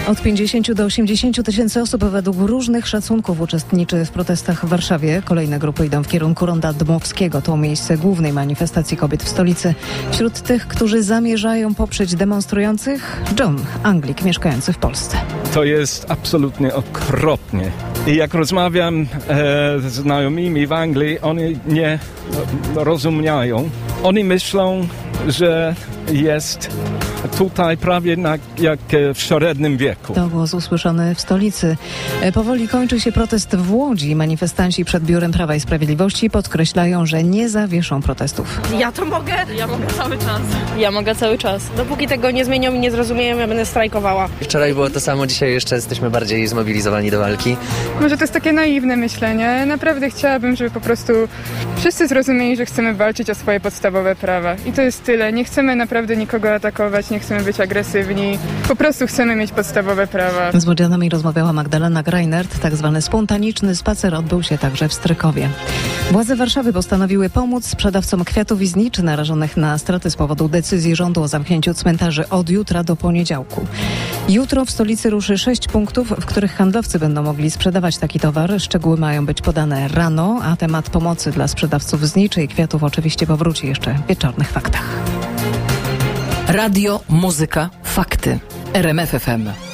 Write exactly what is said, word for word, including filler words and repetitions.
Od pięćdziesięciu do osiemdziesięciu tysięcy osób według różnych szacunków uczestniczy w protestach w Warszawie. Kolejne grupy idą w kierunku Ronda Dmowskiego. To miejsce głównej manifestacji kobiet w stolicy. Wśród tych, którzy zamierzają poprzeć demonstrujących, John Anglik, mieszkający w Polsce. To jest absolutnie okropnie. I jak rozmawiam e, z znajomymi w Anglii, oni nie rozumieją. Oni myślą, że jest tutaj prawie na, jak w średnim wieku. To głos usłyszany w stolicy. Powoli kończy się protest w Łodzi. Manifestanci przed Biurem Prawa i Sprawiedliwości podkreślają, że nie zawieszą protestów. Ja to mogę? Ja mogę cały czas. Ja mogę cały czas. Dopóki tego nie zmienią i nie zrozumieją, ja będę strajkowała. Wczoraj było to samo, dzisiaj jeszcze jesteśmy bardziej zmobilizowani do walki. Może to jest takie naiwne myślenie. Naprawdę chciałabym, żeby po prostu wszyscy zrozumieli, że chcemy walczyć o swoje podstawowe prawa. I to jest tyle. Nie chcemy naprawdę nikogo atakować, nie chcemy być agresywni. Po prostu chcemy mieć podstawowe prawa. Z łodzianami rozmawiała Magdalena Greinert. Tak zwany spontaniczny spacer odbył się także w Strykowie. Władze Warszawy postanowiły pomóc sprzedawcom kwiatów i zniczy narażonych na straty z powodu decyzji rządu o zamknięciu cmentarzy od jutra do poniedziałku. Jutro w stolicy ruszy sześć punktów, w których handlowcy będą mogli sprzedawać taki towar. Szczegóły mają być podane rano, a temat pomocy dla sprzedawców zniczy i kwiatów oczywiście powróci jeszcze w wieczornych faktach. Radio, muzyka, fakty. R M F F M.